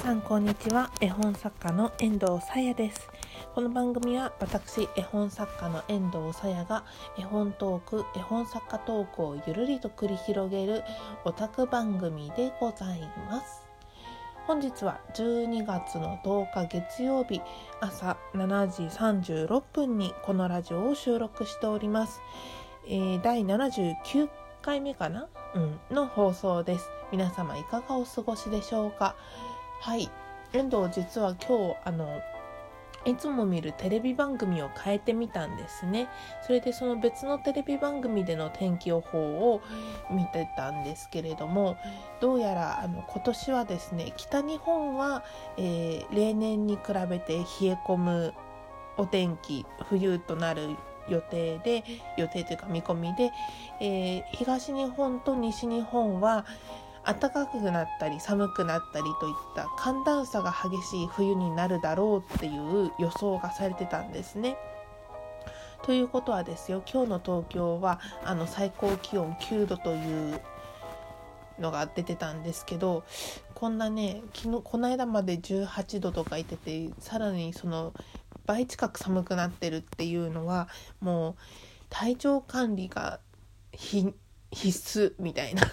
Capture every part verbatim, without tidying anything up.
さんこんにちは。絵本作家の遠藤さやです。この番組は私絵本作家の遠藤さやが絵本トーク、絵本作家トークをゆるりと繰り広げるオタク番組でございます。本日はじゅうにがつのとおか月曜日朝しちじさんじゅうろっぷんにこのラジオを収録しております。えー、だいななじゅうきゅうかいめかな、うん、の放送です。皆様いかがお過ごしでしょうか。はい、遠藤実は今日あのいつも見るテレビ番組を変えてみたんですね。それでその別のテレビ番組での天気予報を見てたんですけれども、どうやらあの今年はですね、北日本は、えー、例年に比べて冷え込むお天気、冬となる予定で予定というか見込みで、えー、東日本と西日本は暖かくなったり寒くなったりといった寒暖差が激しい冬になるだろうっていう予想がされてたんですね。ということはですよ、今日の東京はあの最高気温きゅうどというのが出てたんですけど、こんなね、昨日この間までじゅうはちどとか言ってて、さらにその倍近く寒くなってるっていうのは、もう体調管理が必須みたいな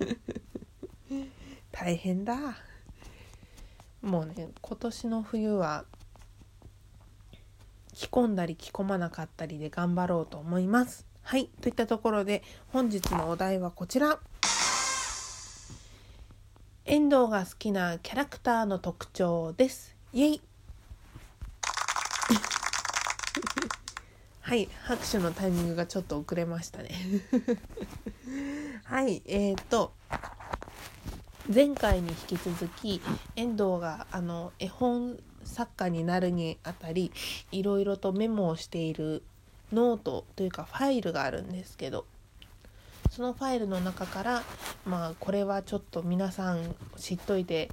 大変だ。もうね、今年の冬は着込んだり着込まなかったりで頑張ろうと思います。はい、といったところで本日のお題はこちら。遠藤が好きなキャラクターの特徴です。イエイはい、拍手のタイミングがちょっと遅れましたねはい、えーと前回に引き続き遠藤があの絵本作家になるにあたりいろいろとメモをしているノートというかファイルがあるんですけど、そのファイルの中からまあこれはちょっと皆さん知っといて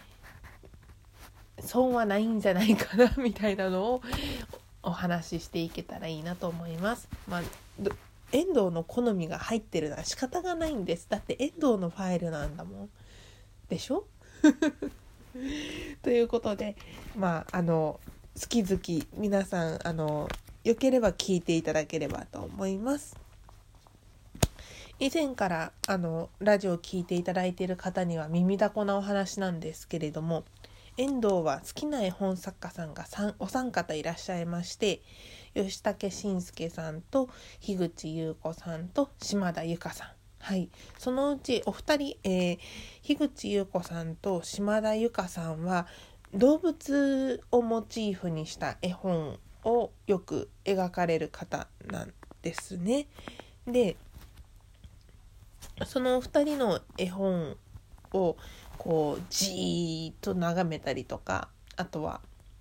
損はないんじゃないかなみたいなのをお話ししていけたらいいなと思います。まあ遠藤の好みが入ってるのは仕方がないんです。だって遠藤のファイルなんだもんでしょということで、まああの好き好き皆さんあのよければ聞いていただければと思います。以前からあのラジオを聞いていただいている方には耳だこなお話なんですけれども、遠藤は好きな絵本作家さんがお三方いらっしゃいまして、吉武慎介さんと樋口優子さんと島田由香さん、はい、そのうちお二人、えー、樋口優子さんと島田由香さんは動物をモチーフにした絵本をよく描かれる方なんですね。で、そのお二人の絵本をこうじーっと眺めたりとか、あとは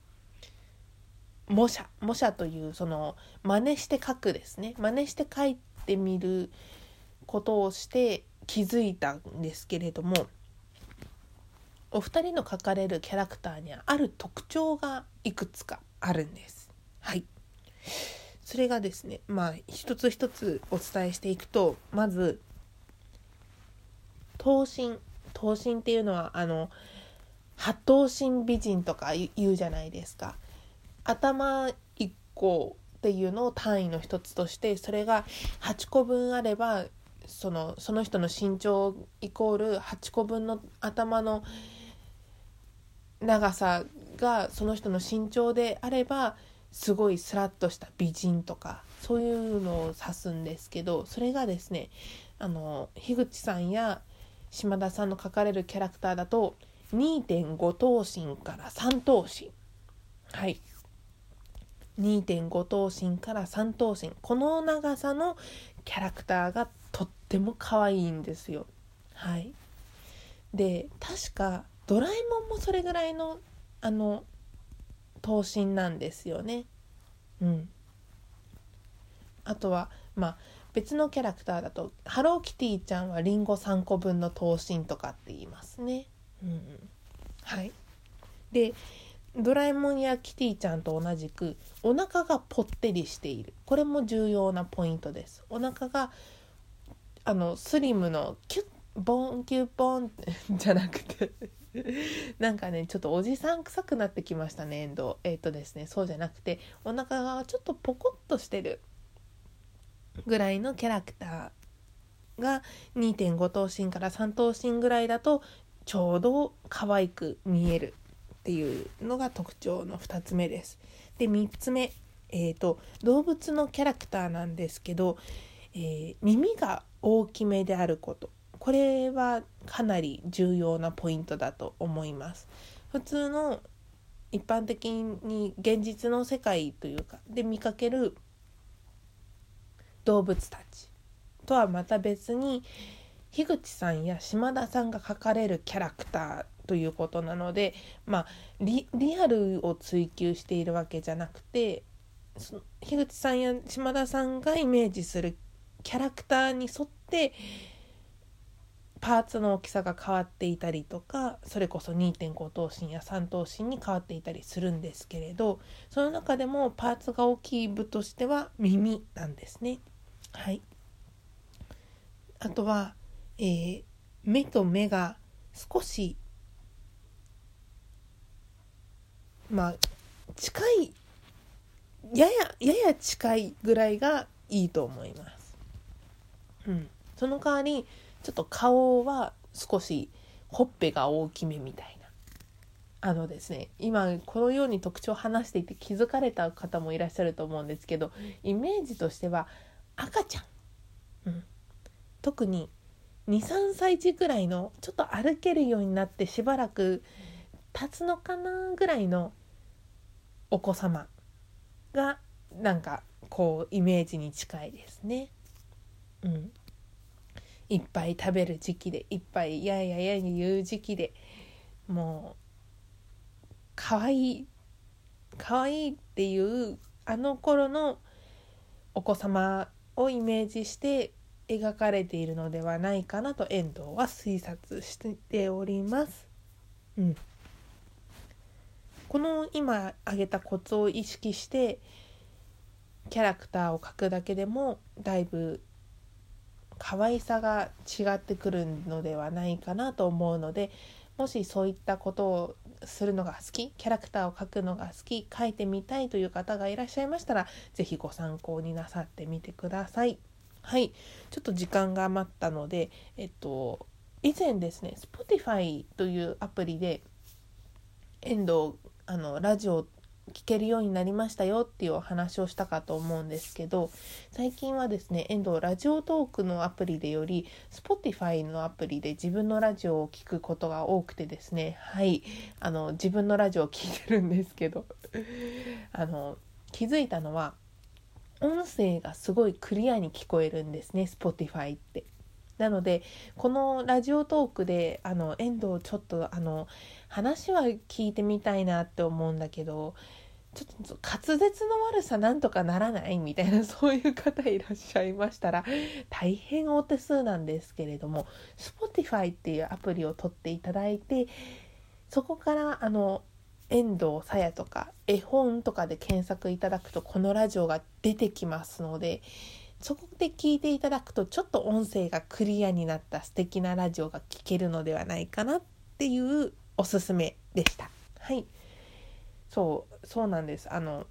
模写模写というその真似して描くですね真似して描いてみることをして気づいたんですけれども、お二人の描かれるキャラクターにはある特徴がいくつかあるんです。はい、それがですね、まあ一つ一つお伝えしていくと、まず頭身頭身っていうのはあの八頭身美人とか言うじゃないですか。頭いっこっていうのを単位の一つとして、それがはちこぶんあればそのその人の身長イコールはちこぶんの頭の長さがその人の身長であればすごいスラッとした美人とか、そういうのを指すんですけど、それがですね、あの樋口さんや島田さんの描かれるキャラクターだと にてんご 頭身からさん頭身、はい、にてんご 頭身からさん頭身、この長さのキャラクターがとっても可愛いんですよ。はい。で、確かドラえもんもそれぐらいのあの頭身なんですよね。うん。あとはまあ別のキャラクターだとハローキティちゃんはリンゴさんこぶんの頭身とかって言いますね。うん、はい。で、ドラえもんやキティちゃんと同じくお腹がぽってりしている。これも重要なポイントです。お腹があのスリムのキュッボンキュッボンじゃなくてなんかねちょっとおじさん臭くなってきましたね遠藤。えっとですねそうじゃなくて、お腹がちょっとポコッとしてるぐらいのキャラクターが にてんご 頭身からさん頭身ぐらいだとちょうど可愛く見えるっていうのが特徴のふたつめです。でみっつめ、えーと、動物のキャラクターなんですけど、えー、耳が大きめであること、これはかなり重要なポイントだと思います。普通の一般的に現実の世界というかで見かける動物たちとはまた別に、樋口さんや島田さんが描かれるキャラクターということなので、まあ リ, リアルを追求しているわけじゃなくて、その樋口さんや島田さんがイメージするキャラクターに沿ってパーツの大きさが変わっていたりとか、それこそ にてんご 頭身やさん頭身に変わっていたりするんですけれど、その中でもパーツが大きい部としては耳なんですね。はい。あとは、えー、目と目が少しまあ近い、やややや近いぐらいがいいと思います。うん。その代わりちょっと顔は少しほっぺが大きめみたいな。あのですね、今このように特徴を話していて気づかれた方もいらっしゃると思うんですけど、イメージとしては赤ちゃん、うん、特に に,さん 歳児ぐらいのちょっと歩けるようになってしばらく経つのかなぐらいのお子様がなんかこうイメージに近いですね。うん。いっぱい食べる時期で、いっぱいやややや言う時期で、もう可愛い可愛いっていうあの頃のお子様をイメージして描かれているのではないかなと遠藤は推察しております。うん。この今挙げたコツを意識してキャラクターを描くだけでもだいぶ可愛さが違ってくるのではないかなと思うので、もしそういったことをするのが好き、キャラクターを描くのが好き、描いてみたいという方がいらっしゃいましたら、ぜひご参考になさってみてください。はい、ちょっと時間が余ったので、えっと以前ですね、Spotify というアプリで遠藤あのラジオ聞けるようになりましたよっていうお話をしたかと思うんですけど、最近はですね、遠藤ラジオトークのアプリでより Spotify のアプリで自分のラジオを聞くことが多くてですね、はいあの自分のラジオを聞いてるんですけどあの気づいたのは音声がすごいクリアに聞こえるんですね、 Spotify って。なのでこのラジオトークであの遠藤ちょっとあの話は聞いてみたいなって思うんだけど、ちょっと滑舌の悪さなんとかならないみたいな、そういう方いらっしゃいましたら大変お手数なんですけれども、 Spotify っていうアプリを取っていただいて、そこからあの遠藤さやとか絵本とかで検索いただくとこのラジオが出てきますので、そこで聞いていただくとちょっと音声がクリアになった素敵なラジオが聞けるのではないかなっていうおすすめでした。はい、そうそうなんです。あの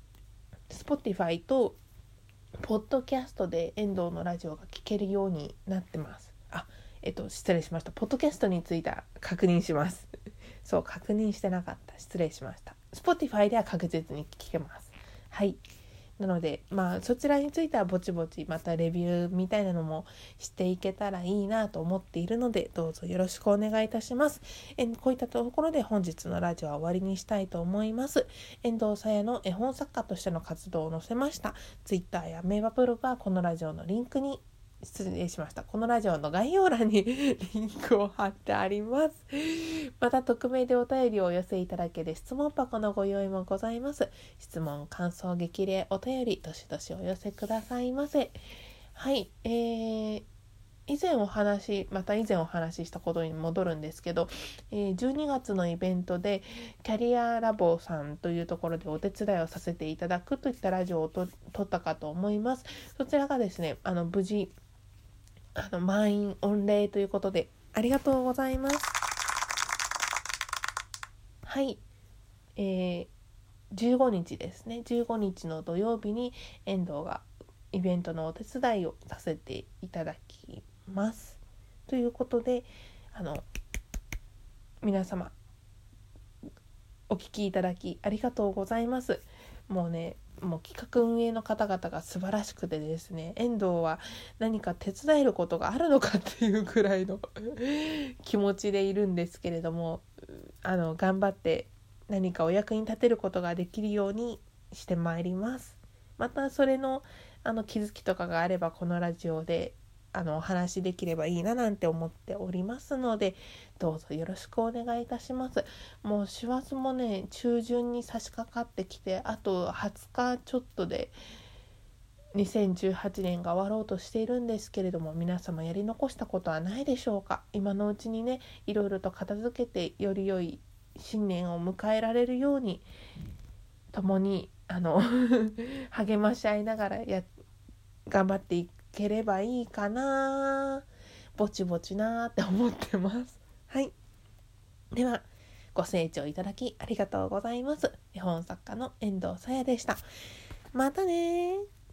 Spotify とポッドキャストで遠藤のラジオが聞けるようになってます。あ、えっと失礼しました。ポッドキャストについては確認しますそう確認してなかった。失礼しました。Spotify では確実に聞けます。はい。なのでまあそちらについてはぼちぼちまたレビューみたいなのもしていけたらいいなと思っているので、どうぞよろしくお願いいたします。えこういったところで本日のラジオは終わりにしたいと思います。遠藤さやの絵本作家としての活動を載せました Twitter や名場ブログはこのラジオのリンクに失礼しました。このラジオの概要欄にリンクを貼ってあります。また匿名でお便りをお寄せいただける質問箱のご用意もございます。質問、感想、激励、お便りどしどしお寄せくださいませ。はい、えー、以前お話また以前お話ししたことに戻るんですけど、えー、じゅうにがつのイベントでキャリアラボさんというところでお手伝いをさせていただくといったラジオをと撮ったかと思います。そちらがですね、あの無事あの満員御礼ということでありがとうございます。 はい、えー、じゅうごにちですね。じゅうごにちの土曜日に遠藤がイベントのお手伝いをさせていただきます。ということで、あの皆様お聞きいただきありがとうございます。もうね、もう企画運営の方々が素晴らしくてですね、遠藤は何か手伝えることがあるのかっていうくらいの気持ちでいるんですけれども、あの頑張って何かお役に立てることができるようにしてまいります。またそれのあの気づきとかがあれば、このラジオであのお話しできればいいななんて思っておりますので、どうぞよろしくお願いいたします。もう師走もね、中旬に差し掛かってきて、あとはつかちょっとでにせんじゅうはちねんが終わろうとしているんですけれども、皆様やり残したことはないでしょうか。今のうちにね、いろいろと片付けて、より良い新年を迎えられるように、共にあの励まし合いながらや頑張っていければいいかな、ぼちぼちなって思ってます。はい、ではご清聴いただきありがとうございます。絵本作家の遠藤さやでした。またね。